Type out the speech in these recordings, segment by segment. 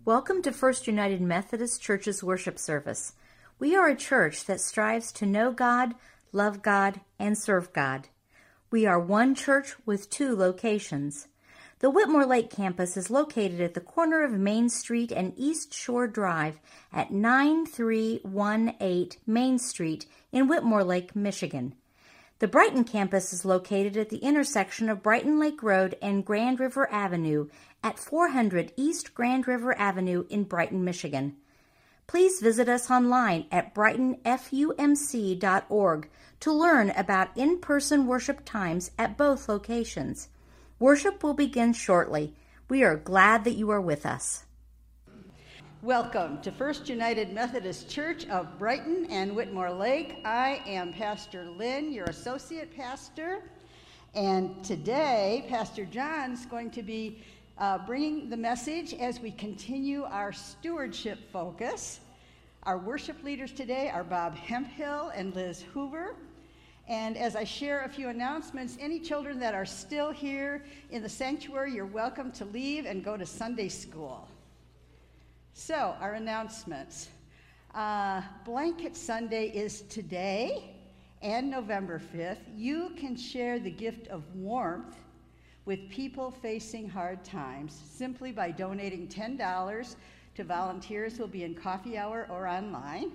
Welcome to First United Methodist Church's worship service. We are a church that strives to know God, love God, and serve God. We are one church with two locations. The Whitmore Lake campus is located at the corner of Main Street and East Shore Drive at 9318 Main Street in Whitmore Lake, Michigan. The Brighton campus is located at the intersection of Brighton Lake Road and Grand River Avenue at 400 East Grand River Avenue in Brighton, Michigan. Please visit us online at brightonfumc.org to learn about in-person worship times at both locations. Worship will begin shortly. We are glad that you are with us. Welcome to First United Methodist Church of Brighton and Whitmore Lake. I am Pastor Lynn, your associate pastor, and today Pastor John's going to be bringing the message as we continue our stewardship focus. Our worship leaders today are Bob Hemphill and Liz Hoover. And as I share a few announcements, any children that are still here in the sanctuary, you're welcome to leave and go to Sunday school. So, our announcements. Blanket Sunday is today and November 5th. You can share the gift of warmth with people facing hard times simply by donating $10 to volunteers who will be in coffee hour or online.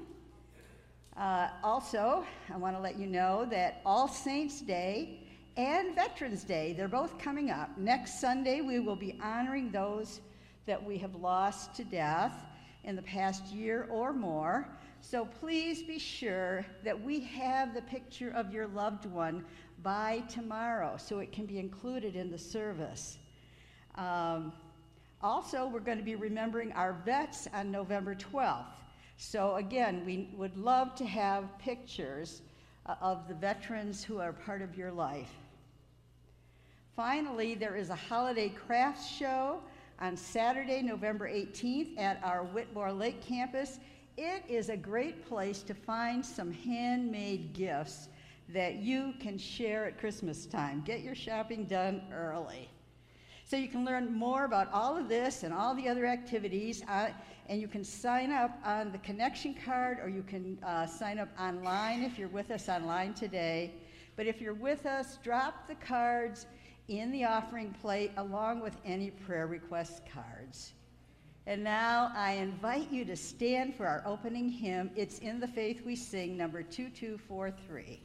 Also, I want to let you know that All Saints Day and Veterans Day, they're both coming up. Next Sunday, we will be honoring those that we have lost to death in the past year or more. So please be sure that we have the picture of your loved one by tomorrow so it can be included in the service. Also, we're going to be remembering our vets on November 12th. So again, we would love to have pictures of the veterans who are part of your life. Finally, there is a holiday crafts show on Saturday, November 18th at our Whitmore Lake campus. It is a great place to find some handmade gifts that you can share at Christmas time. Get your shopping done early. So you can learn more about all of this and all the other activities, and you can sign up on the connection card, or you can sign up online if you're with us online today. But if you're with us, drop the cards in the offering plate along with any prayer request cards. And now I invite you to stand for our opening hymn. It's In the Faith We Sing, number 2243.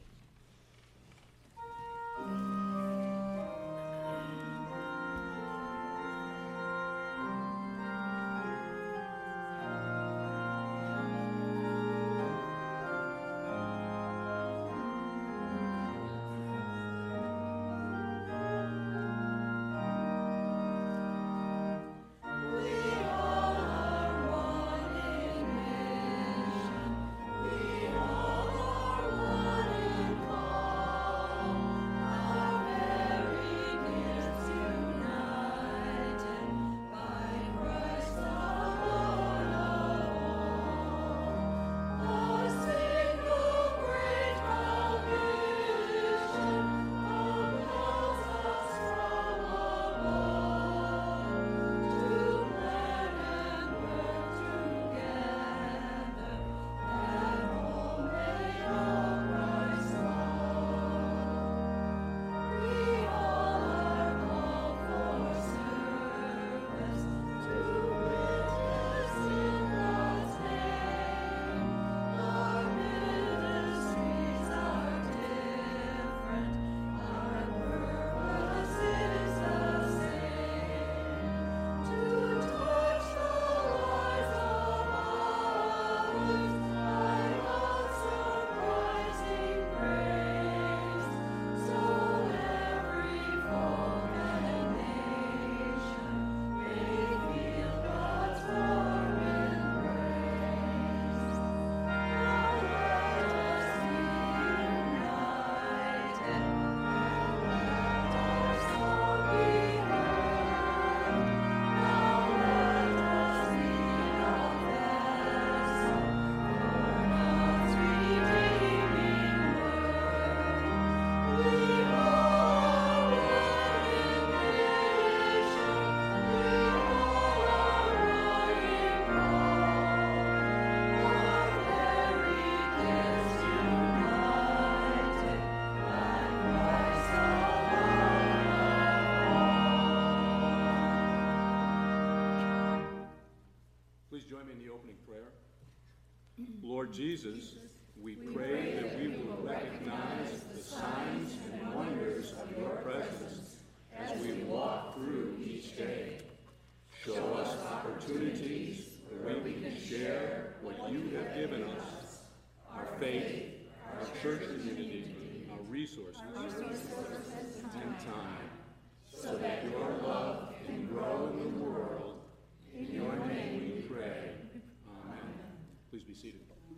join me in the opening prayer? Lord Jesus, we pray that we will recognize the signs and wonders of your presence as we walk through each day. Show us opportunities where we can share what you have given us, our faith, our church community, our resources, and time, so that your love can grow in the world. In your name we pray. Amen. Please be seated.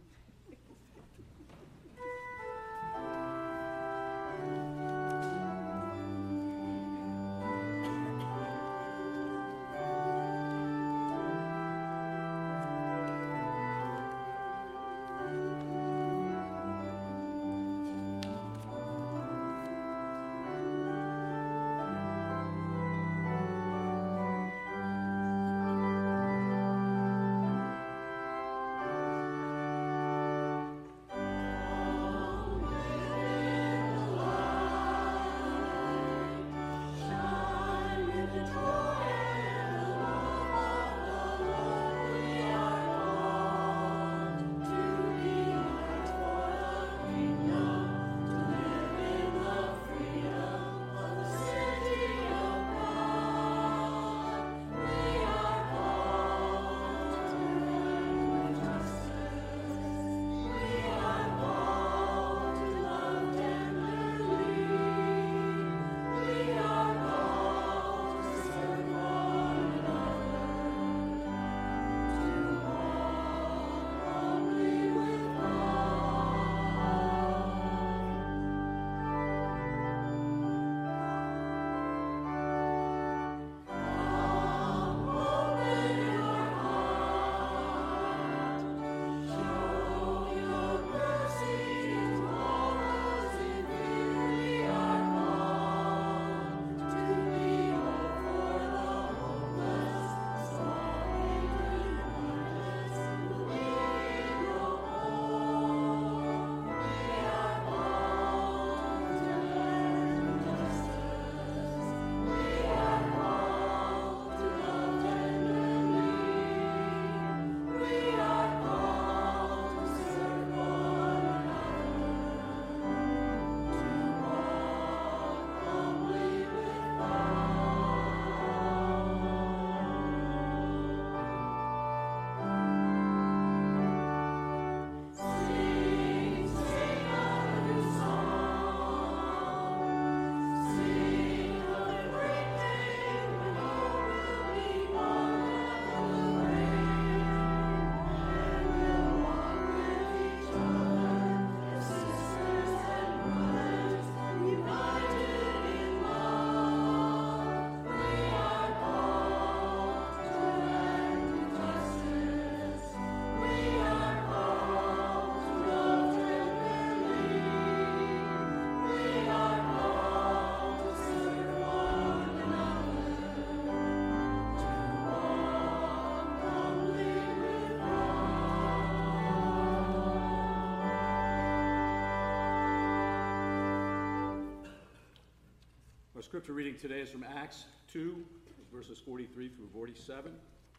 Our scripture reading today is from Acts 2, verses 43 through 47.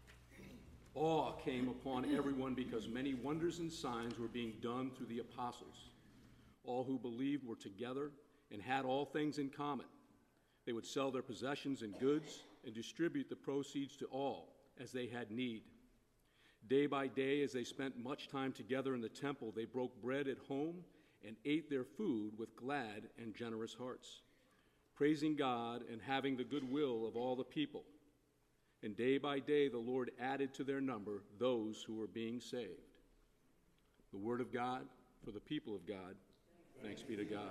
Awe came upon everyone because many wonders and signs were being done through the apostles. All who believed were together and had all things in common. They would sell their possessions and goods and distribute the proceeds to all as they had need. Day by day, as they spent much time together in the temple, they broke bread at home and ate their food with glad and generous hearts, praising God and having the goodwill of all the people. And day by day the Lord added to their number those who were being saved. The word of God for the people of God. Thanks be to God.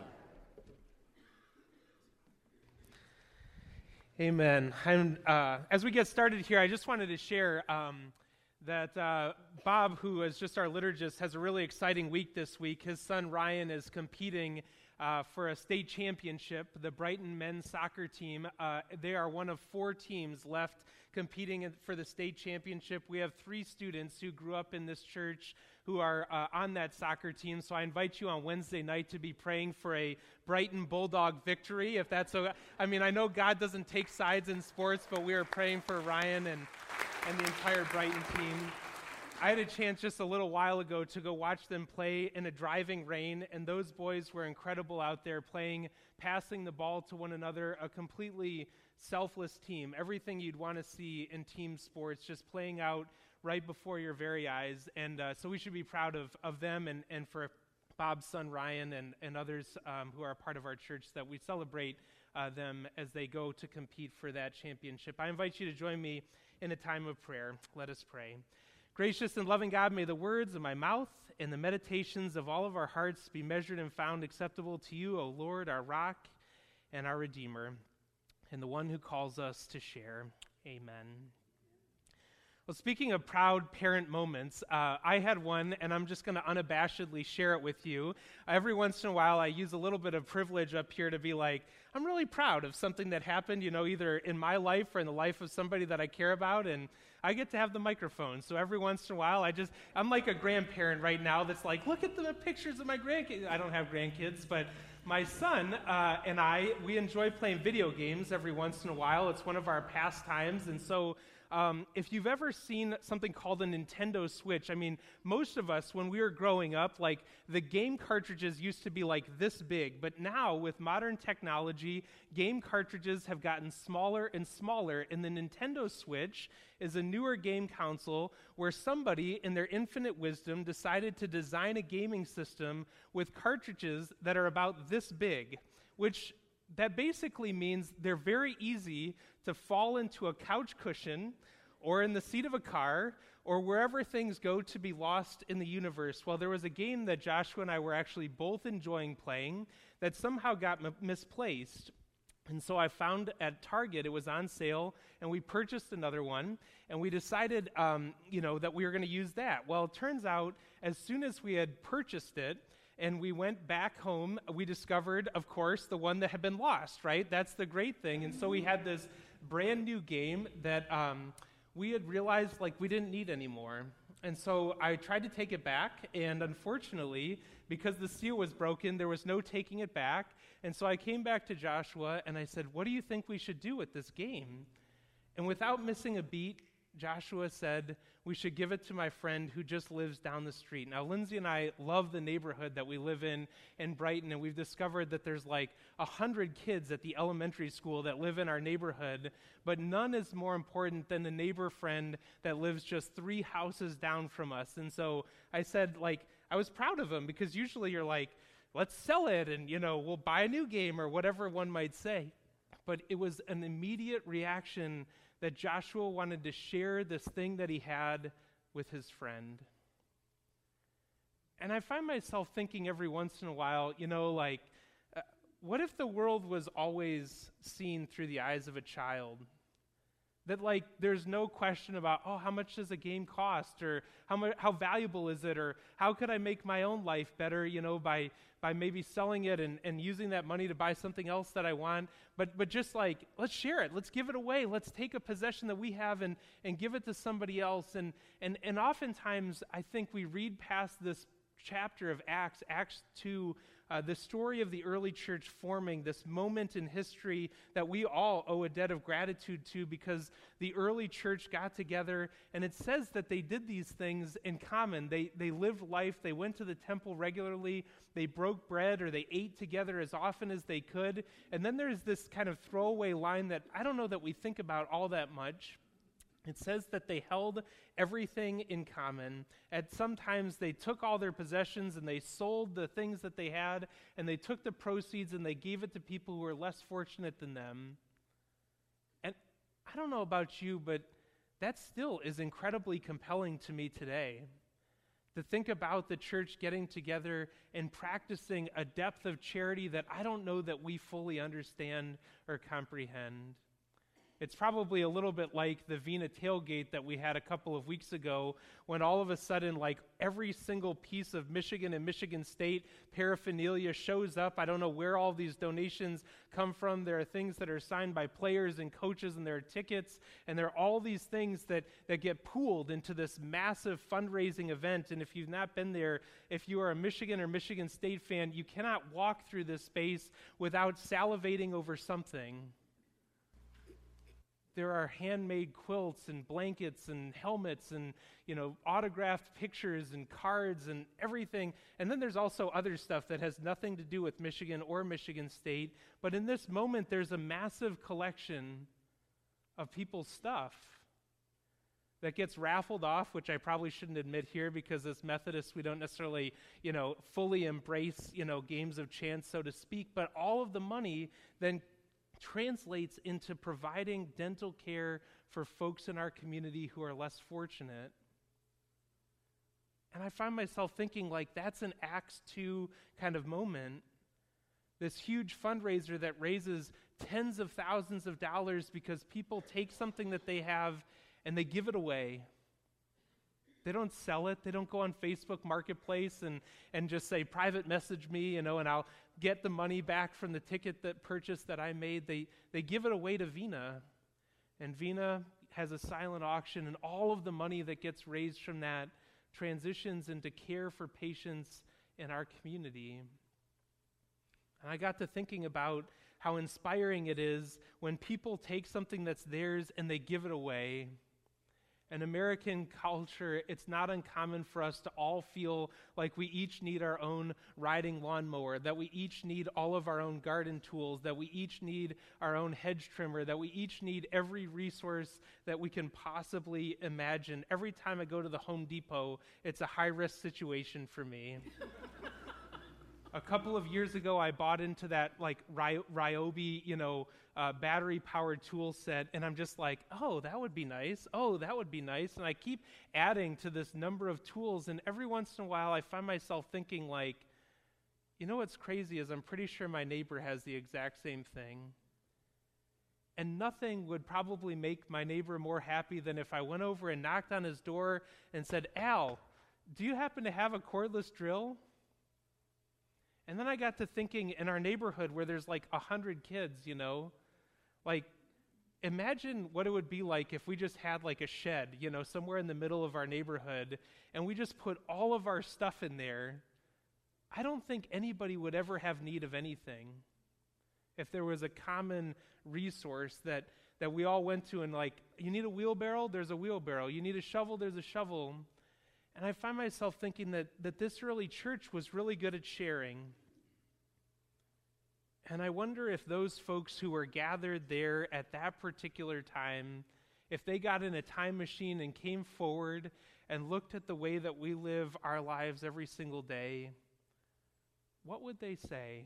Amen. As we get started here, I just wanted to share that Bob, who is just our liturgist, has a really exciting week this week. His son Ryan is competing for a state championship. The Brighton men's soccer team, they are one of 4 teams left competing for the state championship. We have 3 students who grew up in this church who are on that soccer team. So I invite you on Wednesday night to be praying for a Brighton Bulldog victory. If that's so, I mean, I know God doesn't take sides in sports, but we are praying for Ryan and the entire Brighton team. I had a chance just a little while ago to go watch them play in a driving rain, and those boys were incredible out there playing, passing the ball to one another, a completely selfless team, everything you'd want to see in team sports, just playing out right before your very eyes. And so we should be proud of them and for Bob's son Ryan and others who are a part of our church, that we celebrate them as they go to compete for that championship. I invite you to join me in a time of prayer. Let us pray. Gracious and loving God, may the words of my mouth and the meditations of all of our hearts be measured and found acceptable to you, O Lord, our rock and our Redeemer, and the one who calls us to share. Amen. Well, speaking of proud parent moments, I had one, and I'm just going to unabashedly share it with you. Every once in a while, I use a little bit of privilege up here to be like, I'm really proud of something that happened, either in my life or in the life of somebody that I care about, and I get to have the microphone. So every once in a while, I'm like a grandparent right now that's like, look at the pictures of my grandkids. I don't have grandkids, but my son and we enjoy playing video games every once in a while. It's one of our pastimes, and so if you've ever seen something called a Nintendo Switch, I mean, most of us, when we were growing up, like, the game cartridges used to be like this big, but now, with modern technology, game cartridges have gotten smaller and smaller, and the Nintendo Switch is a newer game console where somebody, in their infinite wisdom, decided to design a gaming system with cartridges that are about this big, which that basically means they're very easy to fall into a couch cushion or in the seat of a car or wherever things go to be lost in the universe. Well, there was a game that Joshua and I were actually both enjoying playing that somehow got misplaced. And so I found at Target, it was on sale, and we purchased another one, and we decided, that we were going to use that. Well, it turns out, as soon as we had purchased it, and we went back home, we discovered, of course, the one that had been lost, right? That's the great thing. And so we had this brand new game that we had realized, we didn't need anymore. And so I tried to take it back, and unfortunately, because the seal was broken, there was no taking it back. And so I came back to Joshua, and I said, what do you think we should do with this game? And without missing a beat, Joshua said, we should give it to my friend who just lives down the street. Now, Lindsay and I love the neighborhood that we live in Brighton, and we've discovered that there's 100 kids at the elementary school that live in our neighborhood, but none is more important than the neighbor friend that lives just 3 houses down from us. And so I said, I was proud of him, because usually you're like, let's sell it, and, we'll buy a new game, or whatever one might say. But it was an immediate reaction that Joshua wanted to share this thing that he had with his friend. And I find myself thinking every once in a while, what if the world was always seen through the eyes of a child? That there's no question about, how much does a game cost, or how valuable is it, or how could I make my own life better, by maybe selling it and using that money to buy something else that I want, but just let's share it, let's give it away, let's take a possession that we have and give it to somebody else. And oftentimes I think we read past this chapter of Acts 2, the story of the early church forming, this moment in history that we all owe a debt of gratitude to, because the early church got together, and it says that they did these things in common. They lived life, they went to the temple regularly, they broke bread, or they ate together as often as they could. And then there's this kind of throwaway line that I don't know that we think about all that much. It says that they held everything in common. At sometimes they took all their possessions and they sold the things that they had, and they took the proceeds and they gave it to people who were less fortunate than them. And I don't know about you, but that still is incredibly compelling to me today. To think about the church getting together and practicing a depth of charity that I don't know that we fully understand or comprehend. It's probably a little bit like the Vena tailgate that we had a couple of weeks ago, when all of a sudden, every single piece of Michigan and Michigan State paraphernalia shows up. I don't know where all these donations come from. There are things that are signed by players and coaches, and there are tickets, and there are all these things that get pooled into this massive fundraising event. And if you've not been there, if you are a Michigan or Michigan State fan, you cannot walk through this space without salivating over something. There are handmade quilts and blankets and helmets and, autographed pictures and cards and everything. And then there's also other stuff that has nothing to do with Michigan or Michigan State. But in this moment, there's a massive collection of people's stuff that gets raffled off, which I probably shouldn't admit here because as Methodists, we don't necessarily, fully embrace, games of chance, so to speak. But all of the money then translates into providing dental care for folks in our community who are less fortunate. And I find myself thinking like that's an Acts 2 kind of moment. This huge fundraiser that raises tens of thousands of dollars because people take something that they have and they give it away. They don't sell it. They don't go on Facebook Marketplace and just say, private message me, and I'll get the money back from the ticket purchase that I made. They give it away to Vina. And Vina has a silent auction, and all of the money that gets raised from that transitions into care for patients in our community. And I got to thinking about how inspiring it is when people take something that's theirs and they give it away. In American culture, it's not uncommon for us to all feel like we each need our own riding lawnmower, that we each need all of our own garden tools, that we each need our own hedge trimmer, that we each need every resource that we can possibly imagine. Every time I go to the Home Depot, it's a high-risk situation for me. A couple of years ago, I bought into that Ryobi, battery-powered tool set, and I'm just like, oh, that would be nice. Oh, that would be nice. And I keep adding to this number of tools, and every once in a while, I find myself thinking like, what's crazy is I'm pretty sure my neighbor has the exact same thing. And nothing would probably make my neighbor more happy than if I went over and knocked on his door and said, Al, do you happen to have a cordless drill? And then I got to thinking in our neighborhood where there's 100 kids, imagine what it would be like if we just had a shed, somewhere in the middle of our neighborhood, and we just put all of our stuff in there. I don't think anybody would ever have need of anything if there was a common resource that we all went to and you need a wheelbarrow? There's a wheelbarrow. You need a shovel? There's a shovel. And I find myself thinking that this early church was really good at sharing. And I wonder if those folks who were gathered there at that particular time, if they got in a time machine and came forward and looked at the way that we live our lives every single day, what would they say?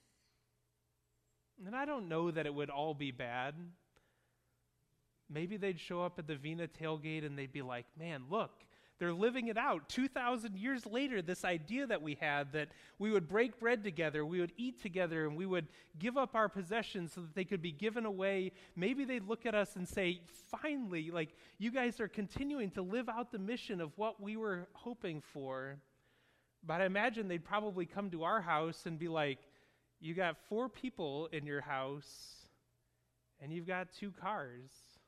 And I don't know that it would all be bad. Maybe they'd show up at the Vina tailgate and they'd be like, man, look, they're living it out. 2,000 years later, this idea that we had that we would break bread together, we would eat together, and we would give up our possessions so that they could be given away. Maybe they'd look at us and say, finally, you guys are continuing to live out the mission of what we were hoping for. But I imagine they'd probably come to our house and be like, you got 4 people in your house, and you've got 2 cars.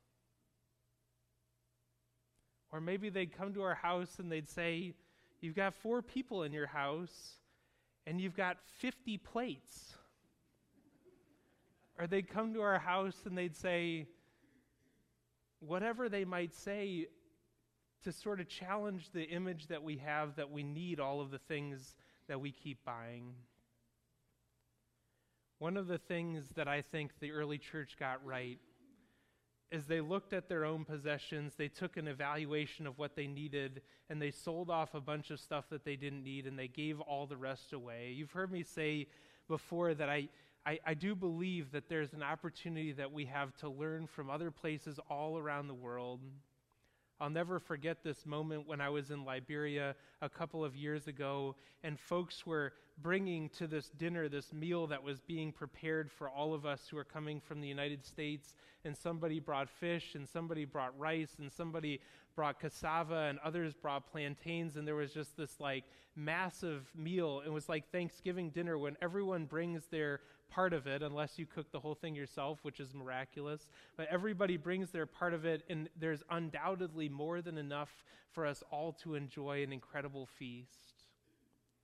Or maybe they'd come to our house and they'd say, you've got 4 people in your house and you've got 50 plates. Or they'd come to our house and they'd say, whatever they might say to sort of challenge the image that we have that we need all of the things that we keep buying. One of the things that I think the early church got right is they looked at their own possessions, they took an evaluation of what they needed, and they sold off a bunch of stuff that they didn't need, and they gave all the rest away. You've heard me say before that I do believe that there's an opportunity that we have to learn from other places all around the world. I'll never forget this moment when I was in Liberia a couple of years ago, and folks were bringing to this dinner, this meal that was being prepared for all of us who are coming from the United States, and somebody brought fish, and somebody brought rice, and somebody brought cassava, and others brought plantains, and there was just this massive meal. It was like Thanksgiving dinner when everyone brings their part of it, unless you cook the whole thing yourself, which is miraculous. But everybody brings their part of it, and there's undoubtedly more than enough for us all to enjoy an incredible feast.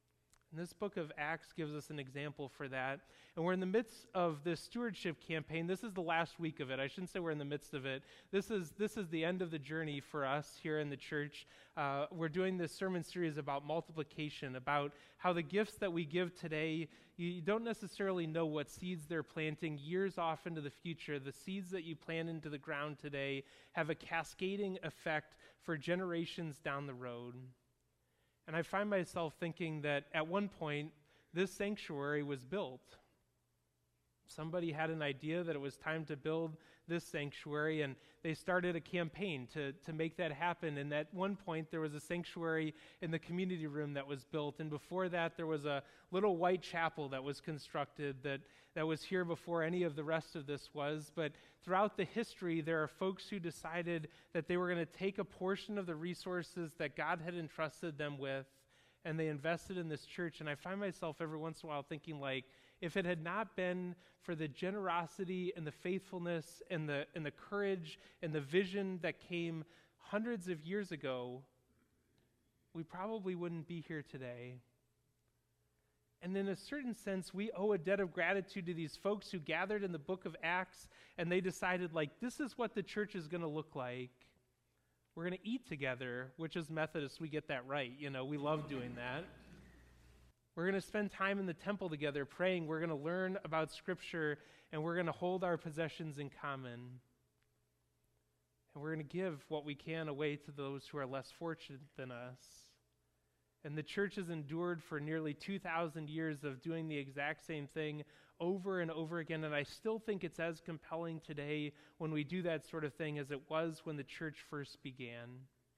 And this book of Acts gives us an example for that. And we're in the midst of this stewardship campaign. This is the last week of it. I shouldn't say we're in the midst of it. This is the end of the journey for us here in the church. We're doing this sermon series about multiplication, about how the gifts that we give today, you don't necessarily know what seeds they're planting years off into the future. The seeds that you plant into the ground today have a cascading effect for generations down the road. And I find myself thinking that at one point, this sanctuary was built. Somebody had an idea that it was time to build this sanctuary, and they started a campaign to make that happen. And at one point, there was a sanctuary in the community room that was built. And before that, there was a little white chapel that was constructed that was here before any of the rest of this was. But throughout the history, there are folks who decided that they were going to take a portion of the resources that God had entrusted them with, and they invested in this church. And I find myself every once in a while thinking, like, if it had not been for the generosity and the faithfulness and the courage and the vision that came hundreds of years ago, we probably wouldn't be here today. And in a certain sense, we owe a debt of gratitude to these folks who gathered in the book of Acts, and they decided, like, this is what the church is going to look like. We're going to eat together, which as Methodists, we get that right. You know, we love doing that. We're going to spend time in the temple together praying. We're going to learn about Scripture, and we're going to hold our possessions in common. And we're going to give what we can away to those who are less fortunate than us. And the church has endured for nearly 2,000 years of doing the exact same thing over and over again, and I still think it's as compelling today when we do that sort of thing as it was when the church first began.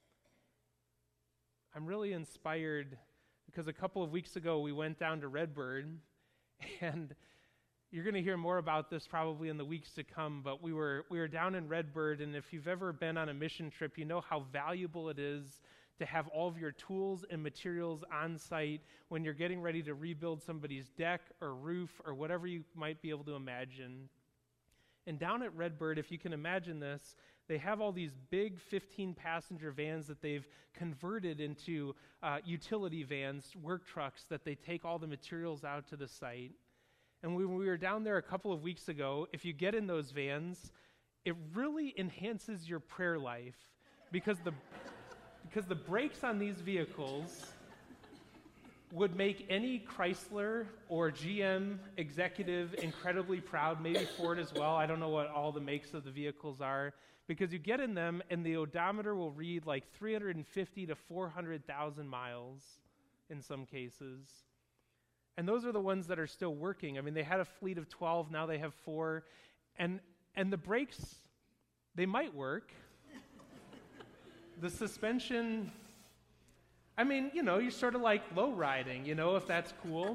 I'm really inspired because a couple of weeks ago we went down to Redbird, and you're going to hear more about this probably in the weeks to come, but we were down in Redbird, and if you've ever been on a mission trip, you know how valuable it is to have all of your tools and materials on site when you're getting ready to rebuild somebody's deck or roof or whatever you might be able to imagine. And down at Redbird, if you can imagine this, they have all these big 15-passenger vans that they've converted into utility vans, work trucks, that they take all the materials out to the site. And when we were down there a couple of weeks ago, if you get in those vans, it really enhances your prayer life because the brakes on these vehicles would make any Chrysler or GM executive incredibly proud, maybe Ford as well. I don't know what all the makes of the vehicles are, because you get in them and the odometer will read like 350 to 400,000 miles in some cases. And those are the ones that are still working. I mean, they had a fleet of 12, now they have 4. And the brakes, they might work. The suspension, I mean, you know, you're sort of like low riding, you know, if that's cool.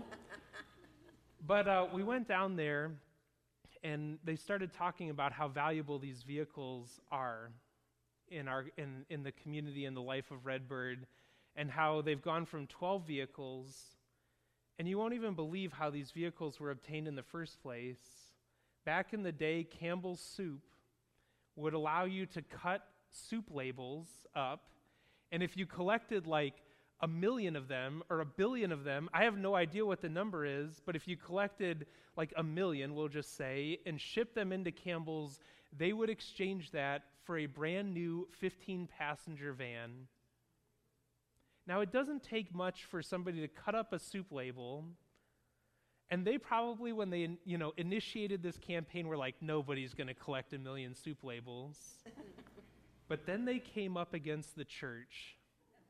But we went down there, and they started talking about how valuable these vehicles are in the community and the life of Redbird, and how they've gone from 12 vehicles, and you won't even believe how these vehicles were obtained in the first place. Back in the day, Campbell's Soup would allow you to cut soup labels up, and if you collected like 1 million of them or 1 billion of them, I have no idea what the number is, but if you collected like 1 million, we'll just say, and shipped them into Campbell's, they would exchange that for a brand new 15-passenger van. Now, it doesn't take much for somebody to cut up a soup label, and they probably, when they initiated this campaign, were like, nobody's going to collect 1 million soup labels. But then they came up against the church,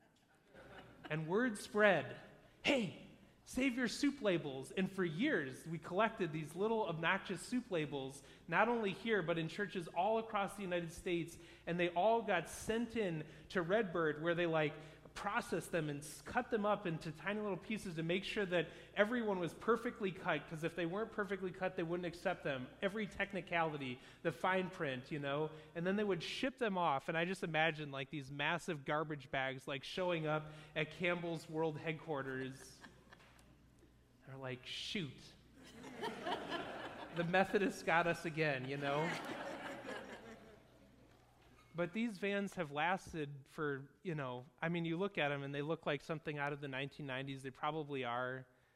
and word spread, hey, save your soup labels. And for years, we collected these little obnoxious soup labels, not only here, but in churches all across the United States, and they all got sent in to Redbird, where they processed them and cut them up into tiny little pieces to make sure that everyone was perfectly cut, because if they weren't perfectly cut, they wouldn't accept them. Every technicality, the fine print, and then they would ship them off. And I just imagine these massive garbage bags showing up at Campbell's World Headquarters. They're like, shoot. The Methodists got us again, But these vans have lasted for, you look at them and they look like something out of the 1990s. They probably are.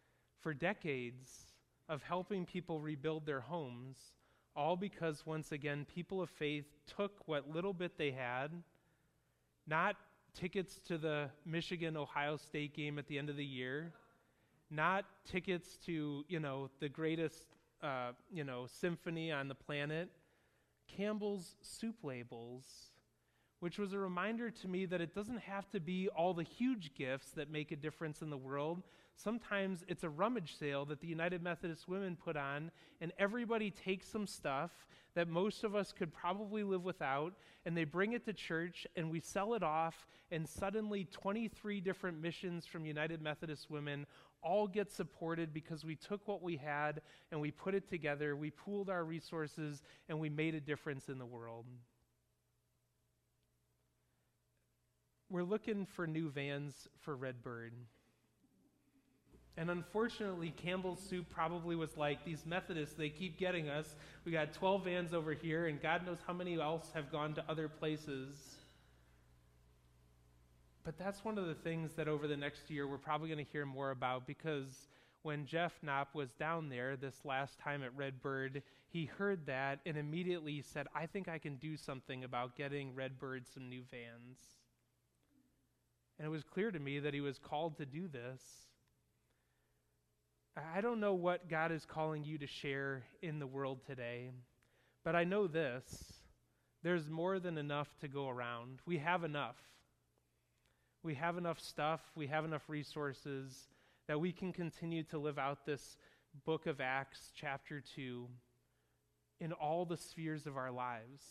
for decades of helping people rebuild their homes, all because, once again, people of faith took what little bit they had, not tickets to the Michigan-Ohio State game at the end of the year, not tickets to, the greatest, symphony on the planet, Campbell's soup labels, which was a reminder to me that it doesn't have to be all the huge gifts that make a difference in the world. Sometimes it's a rummage sale that the United Methodist Women put on, and everybody takes some stuff that most of us could probably live without, and they bring it to church, and we sell it off, and suddenly 23 different missions from United Methodist Women all get supported because we took what we had and we put it together, we pooled our resources, and we made a difference in the world. We're looking for new vans for Redbird. And unfortunately, Campbell's Soup probably was like, these Methodists, they keep getting us. We got 12 vans over here, and God knows how many else have gone to other places. But that's one of the things that over the next year we're probably going to hear more about, because when Jeff Knopp was down there this last time at Redbird, he heard that and immediately said, I think I can do something about getting Redbird some new vans. And it was clear to me that he was called to do this. I don't know what God is calling you to share in the world today, but I know this: there's more than enough to go around. We have enough. We have enough stuff, we have enough resources that we can continue to live out this book of Acts, chapter 2, in all the spheres of our lives.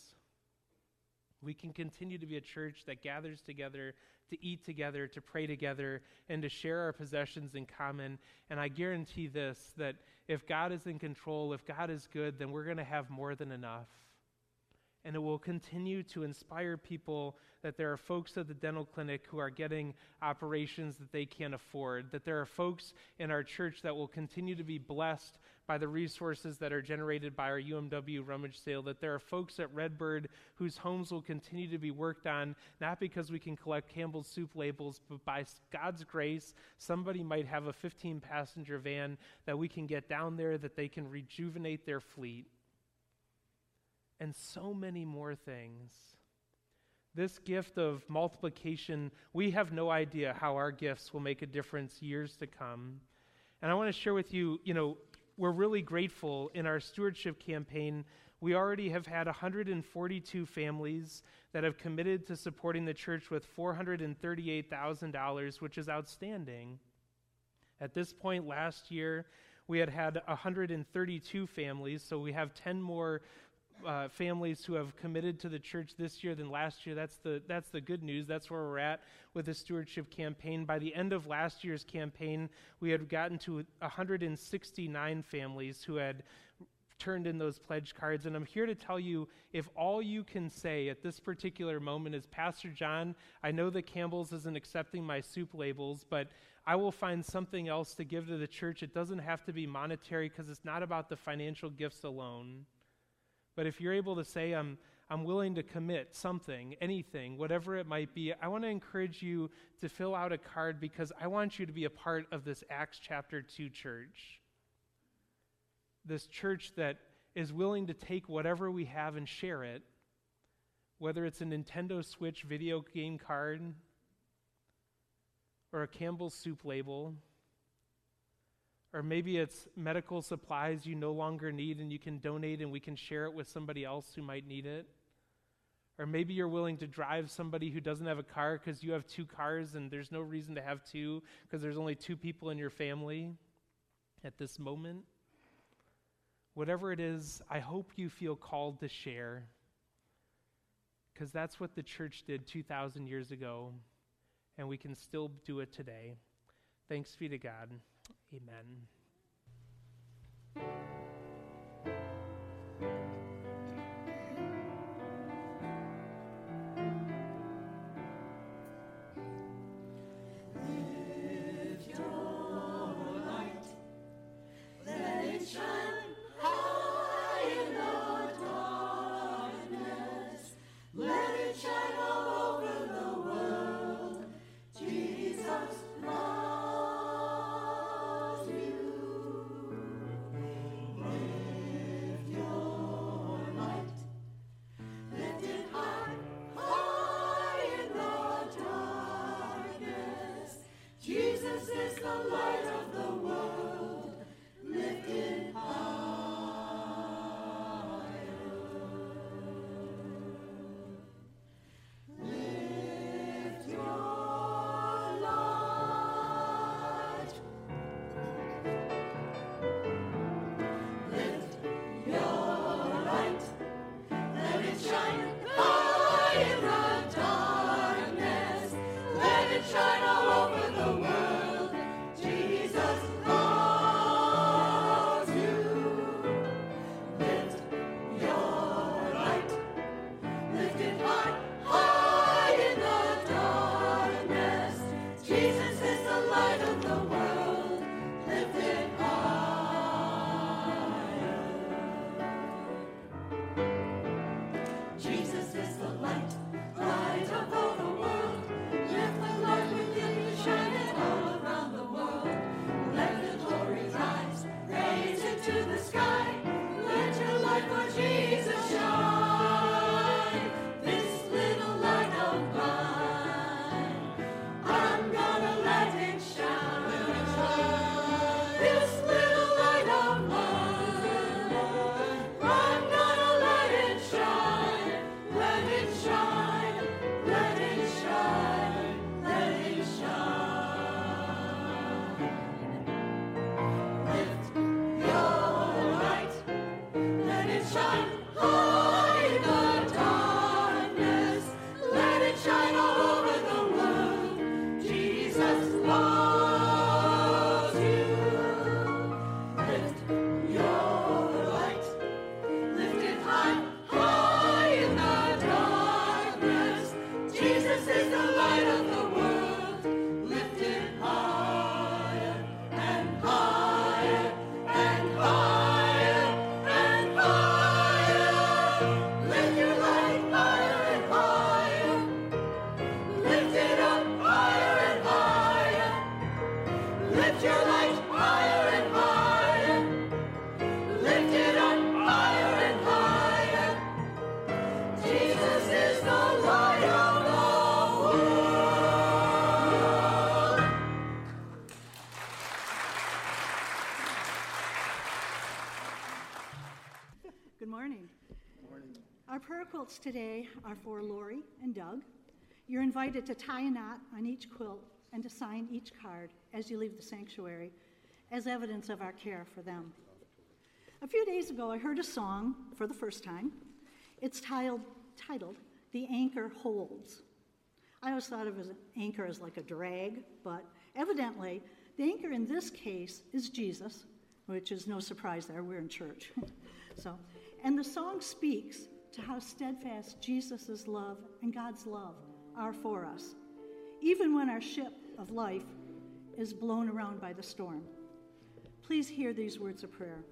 We can continue to be a church that gathers together, to eat together, to pray together, and to share our possessions in common. And I guarantee this, that if God is in control, if God is good, then we're going to have more than enough. And it will continue to inspire people that there are folks at the dental clinic who are getting operations that they can't afford, that there are folks in our church that will continue to be blessed by the resources that are generated by our UMW rummage sale, that there are folks at Redbird whose homes will continue to be worked on, not because we can collect Campbell's Soup labels, but by God's grace, somebody might have a 15-passenger van that we can get down there, that they can rejuvenate their fleet. And so many more things. This gift of multiplication, we have no idea how our gifts will make a difference years to come. And I want to share with you, we're really grateful in our stewardship campaign. We already have had 142 families that have committed to supporting the church with $438,000, which is outstanding. At this point last year, we had 132 families, so we have 10 more families who have committed to the church this year than last year. That's the good news. That's where we're at with the stewardship campaign. By the end of last year's campaign, we had gotten to 169 families who had turned in those pledge cards. And I'm here to tell you, if all you can say at this particular moment is, Pastor John, I know that Campbell's isn't accepting my soup labels, but I will find something else to give to the church. It doesn't have to be monetary, because it's not about the financial gifts alone. But if you're able to say, I'm willing to commit something, anything, whatever it might be, I want to encourage you to fill out a card, because I want you to be a part of this Acts chapter 2 church. This church that is willing to take whatever we have and share it, whether it's a Nintendo Switch video game card or a Campbell's Soup label, or maybe it's medical supplies you no longer need and you can donate and we can share it with somebody else who might need it. Or maybe you're willing to drive somebody who doesn't have a car because you have 2 cars and there's no reason to have 2 because there's only 2 people in your family at this moment. Whatever it is, I hope you feel called to share, because that's what the church did 2,000 years ago, and we can still do it today. Thanks be to God. Amen. Jesus loves you. Our prayer quilts today are for Lori and Doug. You're invited to tie a knot on each quilt and to sign each card as you leave the sanctuary as evidence of our care for them. A few days ago, I heard a song for the first time. It's titled The Anchor Holds. I always thought of an anchor as like a drag, but evidently, the anchor in this case is Jesus, which is no surprise there, we're in church. And the song speaks to how steadfast Jesus' love and God's love are for us, even when our ship of life is blown around by the storm. Please hear these words of prayer.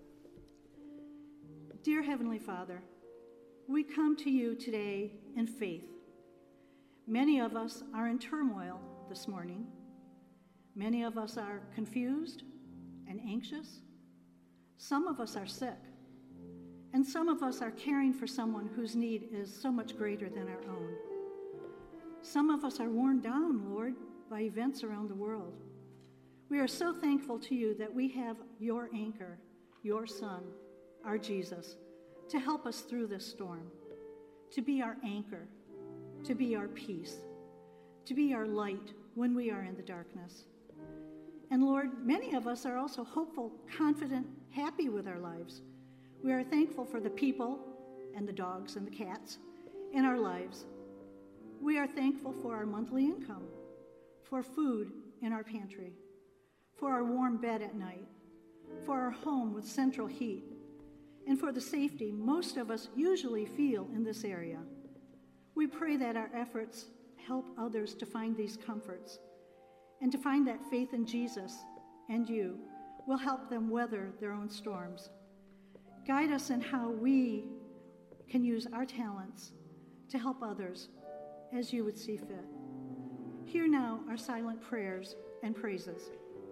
Dear Heavenly Father, we come to you today in faith. Many of us are in turmoil this morning. Many of us are confused and anxious. Some of us are sick. And some of us are caring for someone whose need is so much greater than our own. Some of us are worn down, Lord, by events around the world. We are so thankful to you that we have your anchor, your Son, our Jesus, to help us through this storm, to be our anchor, to be our peace, to be our light when we are in the darkness. And Lord, many of us are also hopeful, confident, happy with our lives. We are thankful for the people and the dogs and the cats in our lives. We are thankful for our monthly income, for food in our pantry, for our warm bed at night, for our home with central heat, and for the safety most of us usually feel in this area. We pray that our efforts help others to find these comforts and to find that faith in Jesus and you will help them weather their own storms. Guide us in how we can use our talents to help others as you would see fit. Hear now our silent prayers and praises.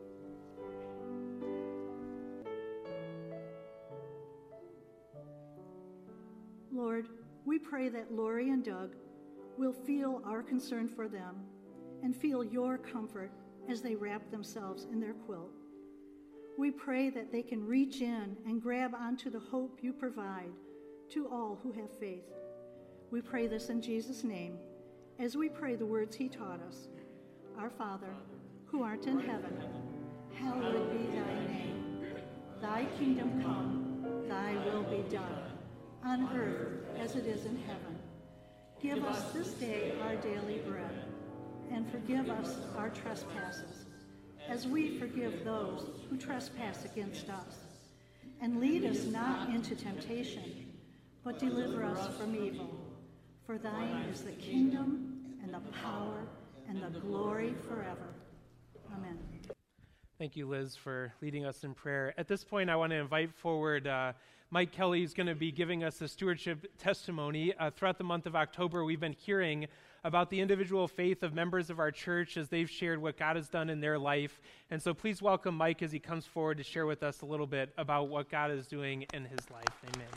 Lord, we pray that Lori and Doug will feel our concern for them and feel your comfort as they wrap themselves in their quilt. We pray that they can reach in and grab onto the hope you provide to all who have faith. We pray this in Jesus' name, as we pray the words he taught us. Our Father, who art in heaven, hallowed be thy name. Thy kingdom come, thy will be done, on earth as it is in heaven. Give us this day our daily bread, and forgive us our trespasses, as we forgive those who trespass against us. And lead us not into temptation, but deliver us from evil. For thine is the kingdom, and the power, and the glory forever. Amen. Thank you, Liz, for leading us in prayer. At this point, I want to invite forward Mike Kelly, who's going to be giving us a stewardship testimony. Throughout the month of October, we've been hearing about the individual faith of members of our church as they've shared what God has done in their life. And so please welcome Mike as he comes forward to share with us a little bit about what God is doing in his life. Amen.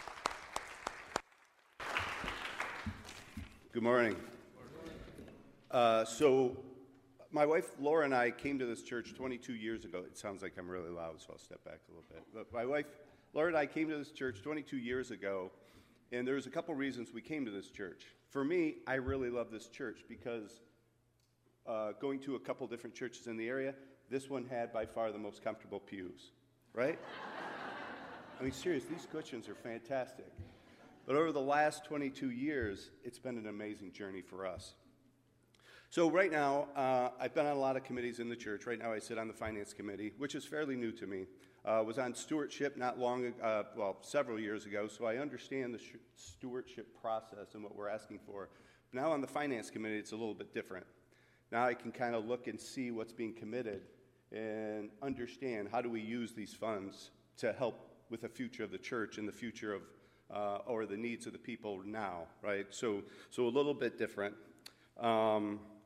Good morning. So my wife Laura and I came to this church 22 years ago. It sounds like I'm really loud, so I'll step back a little bit. But my wife Laura and I came to this church 22 years ago, and there's a couple reasons we came to this church. For me, I really love this church because going to a couple different churches in the area, this one had by far the most comfortable pews, right? I mean, seriously, these cushions are fantastic. But over the last 22 years, it's been an amazing journey for us. So right now, I've been on a lot of committees in the church. Right now I sit on the finance committee, which is fairly new to me. Was on stewardship not long ago, several years ago, so I understand the stewardship process and what we're asking for. Now on the finance committee, it's a little bit different. Now I can kind of look and see what's being committed and understand how do we use these funds to help with the future of the church and the future of or the needs of the people now, right? So a little bit different. A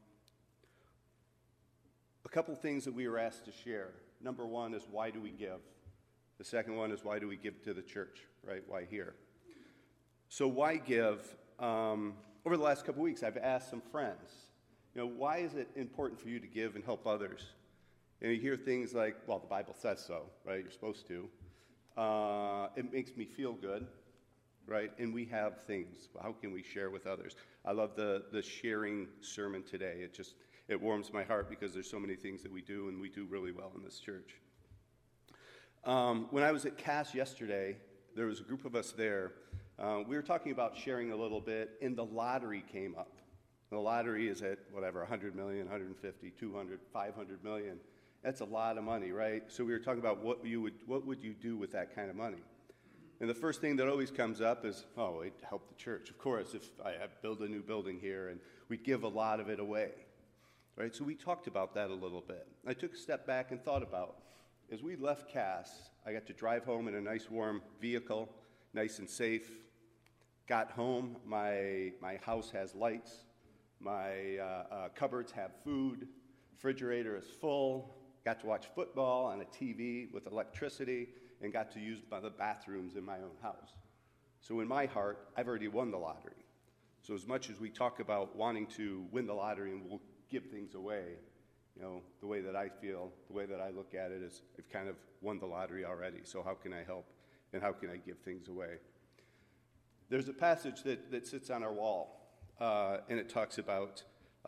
couple things that we were asked to share. Number one is, why do we give? The second one is, why do we give to the church, right? Why here? So why give? Over the last couple weeks, I've asked some friends, why is it important for you to give and help others? And you hear things like, well, the Bible says so, right? You're supposed to. It makes me feel good, right? And we have things. How can we share with others? I love the sharing sermon today. It warms my heart because there's so many things that we do, and we do really well in this church. When I was at Cass yesterday, there was a group of us there. We were talking about sharing a little bit, and the lottery came up. The lottery is at, 100 million, 150, 200, 500 million. That's a lot of money, right? So we were talking about what would you do with that kind of money? And the first thing that always comes up is, we'd help the church. Of course, if I build a new building here, and we'd give a lot of it away. Right, so we talked about that a little bit. I took a step back and thought about, as we left Cass, I got to drive home in a nice warm vehicle, nice and safe. Got home, my house has lights, my cupboards have food, refrigerator is full, got to watch football on a TV with electricity, and got to use the bathrooms in my own house. So in my heart, I've already won the lottery. So as much as we talk about wanting to win the lottery and we'll give things away, the way that I feel, the way that I look at it is I've kind of won the lottery already, so how can I help and how can I give things away? There's a passage that sits on our wall, and it talks about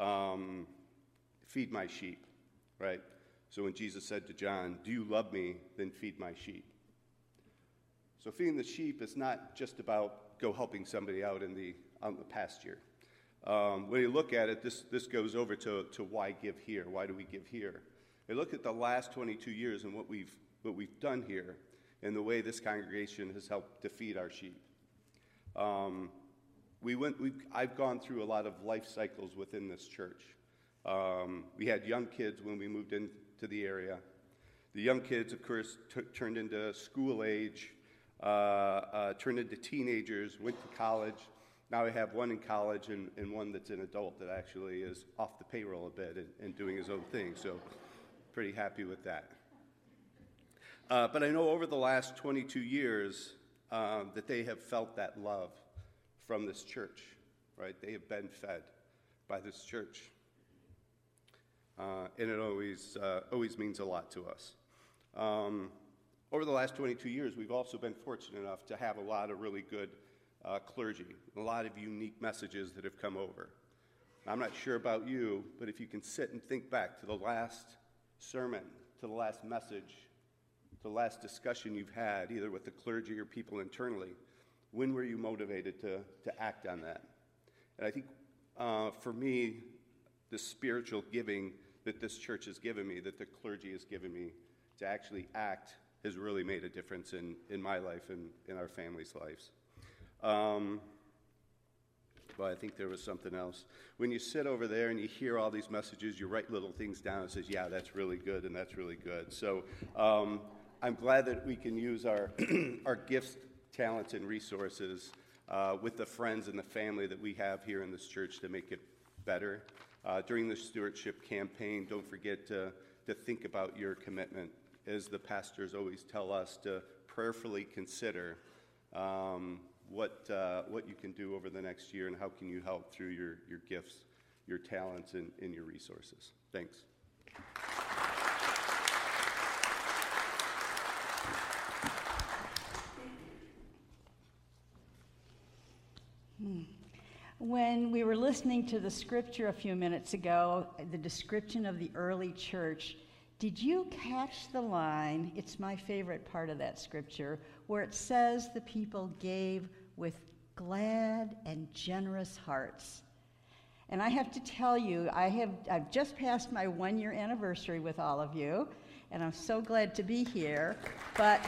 feed my sheep, right? So when Jesus said to John, do you love me? Then feed my sheep. So feeding the sheep is not just about go helping somebody out in the pasture. When you look at it, this goes over to why give here. Why do we give here? You look at the last 22 years and what we've done here, and the way this congregation has helped to feed our sheep. I've gone through a lot of life cycles within this church. We had young kids when we moved into the area. The young kids, of course, turned into school age, turned into teenagers, went to college. Now I have one in college and one that's an adult that actually is off the payroll a bit and doing his own thing, so pretty happy with that. But I know over the last 22 years that they have felt that love from this church, right? They have been fed by this church. and it always means a lot to us. Over the last 22 years, we've also been fortunate enough to have a lot of really good clergy, a lot of unique messages that have come over. I'm not sure about you, but if you can sit and think back to the last sermon, to the last message, to the last discussion you've had, either with the clergy or people internally, when were you motivated to act on that? And I think for me, the spiritual giving that this church has given me, that the clergy has given me, to actually act has really made a difference in my life and in our family's lives. But I think there was something else. When you sit over there and you hear all these messages, you write little things down and says, yeah, that's really good and that's really good. So I'm glad that we can use our our gifts, talents, and resources with the friends and the family that we have here in this church to make it better. During the stewardship campaign, don't forget to think about your commitment. As the pastors always tell us, to prayerfully consider what you can do over the next year and how can you help through your gifts, your talents, and your resources. Thanks. When we were listening to the scripture a few minutes ago, the description of the early church, did you catch the line, it's my favorite part of that scripture, where it says the people gave with glad and generous hearts? And I have to tell you, I've just passed my 1-year anniversary with all of you, and I'm so glad to be here. But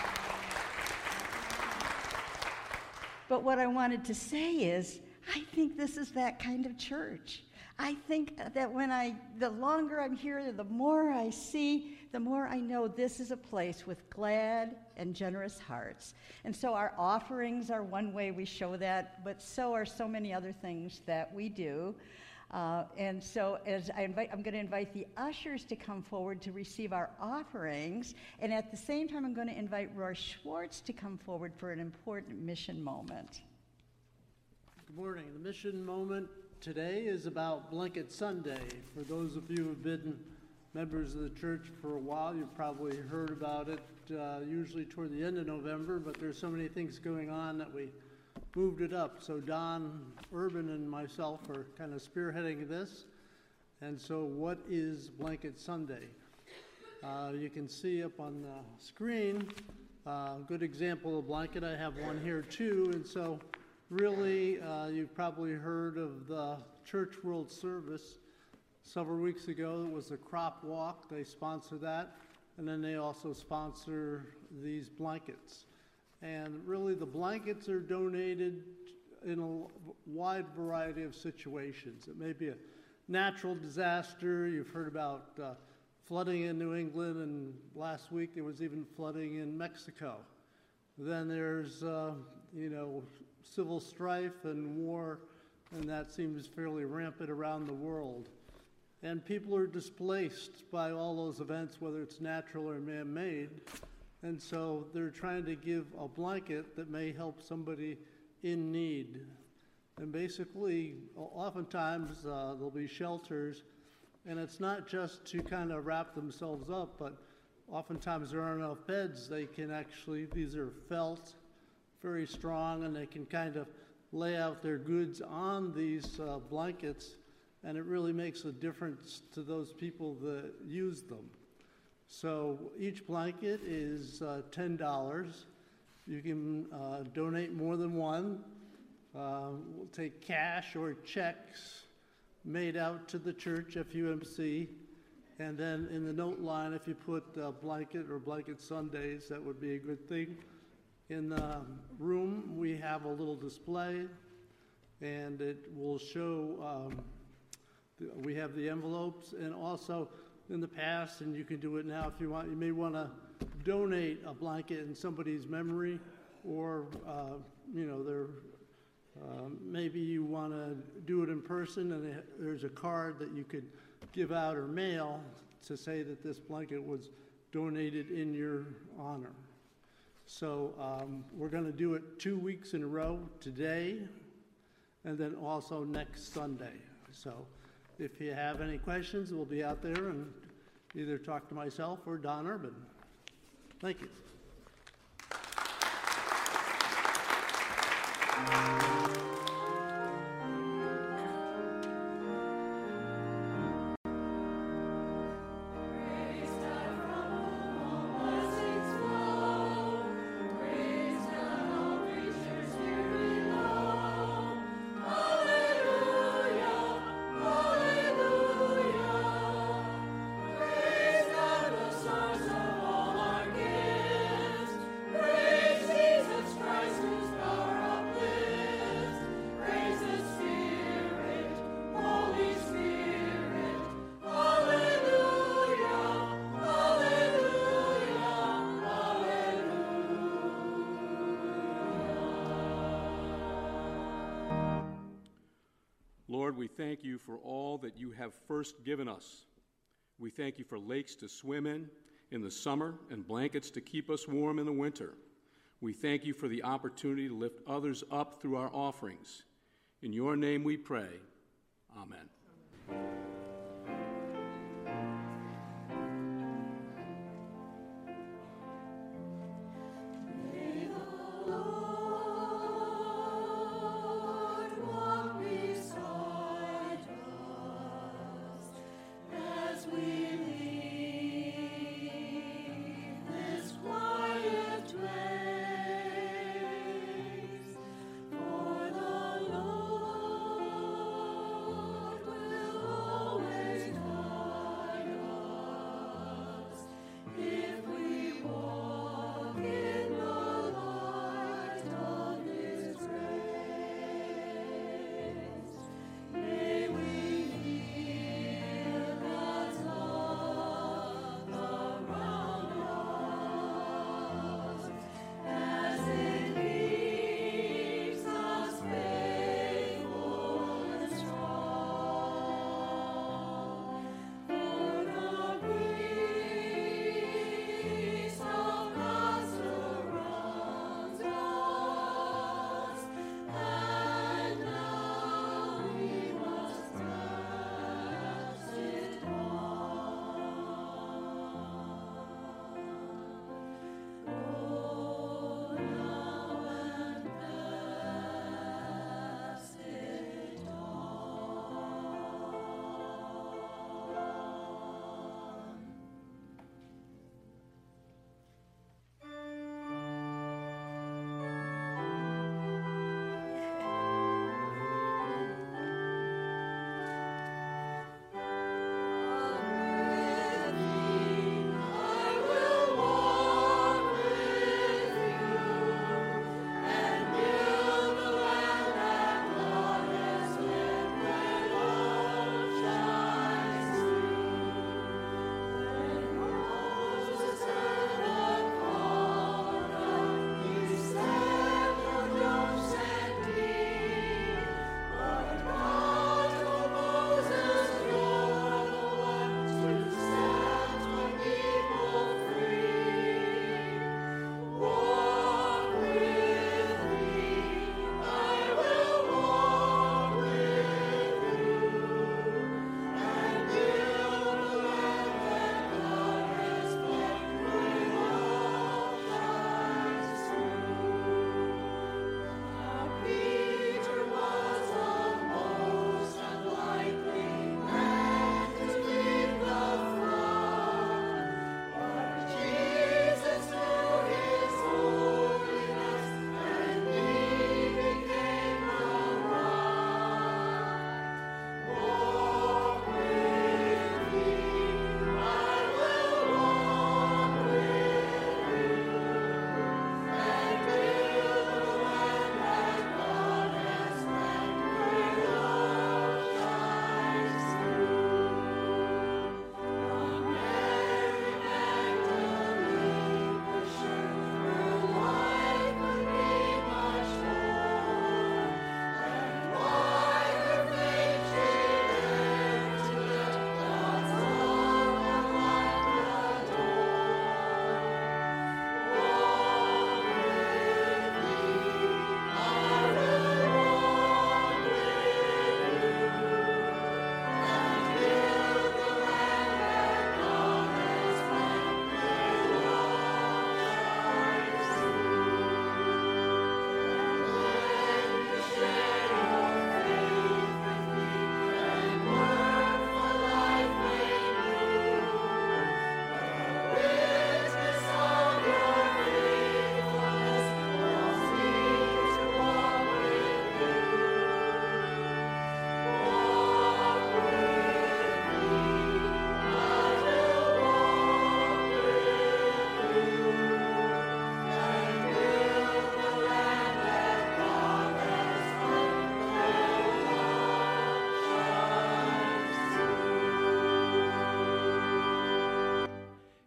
what I wanted to say is, I think this is that kind of church. I think that the longer I'm here, the more I see, the more I know this is a place with glad and generous hearts. And so our offerings are one way we show that, but so are so many other things that we do. And so I'm going to invite the ushers to come forward to receive our offerings. And at the same time, I'm going to invite Roy Schwartz to come forward for an important mission moment. Good morning. The mission moment today is about Blanket Sunday. For those of you who have been members of the church for a while, you've probably heard about it usually toward the end of November, but there's so many things going on that we moved it up. So Don Urban and myself are kind of spearheading this. And so what is Blanket Sunday? You can see up on the screen a good example of blanket. I have one here too. And so really, you've probably heard of the Church World Service. Several weeks ago, it was the Crop Walk. They sponsor that. And then they also sponsor these blankets. And really, the blankets are donated in a wide variety of situations. It may be a natural disaster. You've heard about flooding in New England, and last week there was even flooding in Mexico. Then there's, civil strife and war, and that seems fairly rampant around the world. And people are displaced by all those events, whether it's natural or man-made. And so they're trying to give a blanket that may help somebody in need. And basically, oftentimes there'll be shelters, and it's not just to kind of wrap themselves up, but oftentimes there aren't enough beds. They can actually, these are felt, very strong, and they can kind of lay out their goods on these blankets, and it really makes a difference to those people that use them. So each blanket is $10. You can donate more than one. We'll take cash or checks made out to the church, FUMC, and then in the note line, if you put blanket or Blanket Sundays, that would be a good thing. In the room, we have a little display, and it will show, we have the envelopes, and also in the past, and you can do it now if you want, you may want to donate a blanket in somebody's memory, or, maybe you want to do it in person, and there's a card that you could give out or mail to say that this blanket was donated in your honor. So we're going to do it 2 weeks in a row, today, and then also next Sunday. So if you have any questions, we'll be out there and either talk to myself or Don Urban. Thank you. Lord, we thank you for all that you have first given us. We thank you for lakes to swim in the summer and blankets to keep us warm in the winter. We thank you for the opportunity to lift others up through our offerings. In your name we pray. Amen. For the Lord will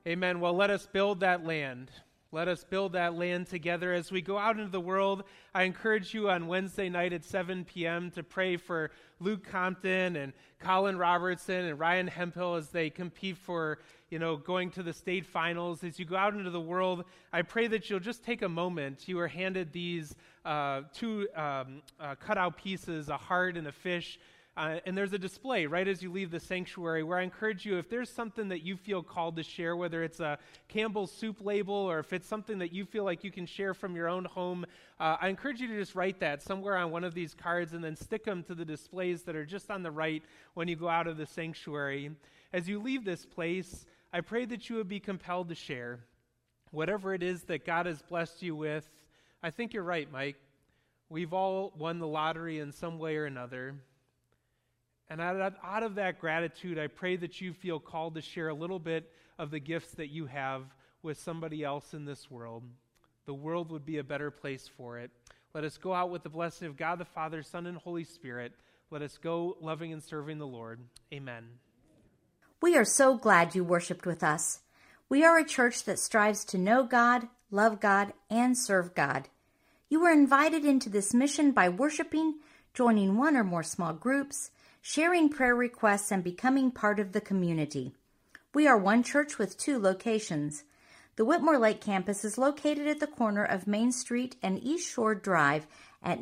Amen. Well, let us build that land. Let us build that land together. As we go out into the world, I encourage you on Wednesday night at 7 p.m. to pray for Luke Compton and Colin Robertson and Ryan Hemphill as they compete for, going to the state finals. As you go out into the world, I pray that you'll just take a moment. You are handed these two cutout pieces, a heart and a fish. And there's a display right as you leave the sanctuary where I encourage you, if there's something that you feel called to share, whether it's a Campbell's soup label or if it's something that you feel like you can share from your own home, I encourage you to just write that somewhere on one of these cards and then stick them to the displays that are just on the right when you go out of the sanctuary. As you leave this place, I pray that you would be compelled to share whatever it is that God has blessed you with. I think you're right, Mike. We've all won the lottery in some way or another. And out of that gratitude, I pray that you feel called to share a little bit of the gifts that you have with somebody else in this world. The world would be a better place for it. Let us go out with the blessing of God the Father, Son, and Holy Spirit. Let us go loving and serving the Lord. Amen. We are so glad you worshiped with us. We are a church that strives to know God, love God, and serve God. You were invited into this mission by worshiping, joining one or more small groups, sharing prayer requests, and becoming part of the community. We are one church with two locations. The Whitmore Lake campus is located at the corner of Main Street and East Shore Drive at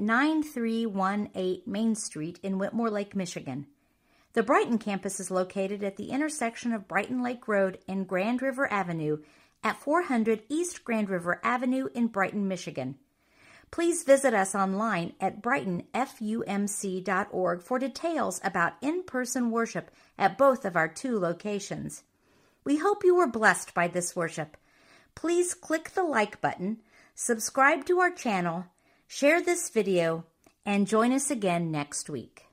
9318 Main Street in Whitmore Lake, Michigan. The Brighton campus is located at the intersection of Brighton Lake Road and Grand River Avenue at 400 East Grand River Avenue in Brighton, Michigan. Please visit us online at brightonfumc.org for details about in-person worship at both of our two locations. We hope you were blessed by this worship. Please click the like button, subscribe to our channel, share this video, and join us again next week.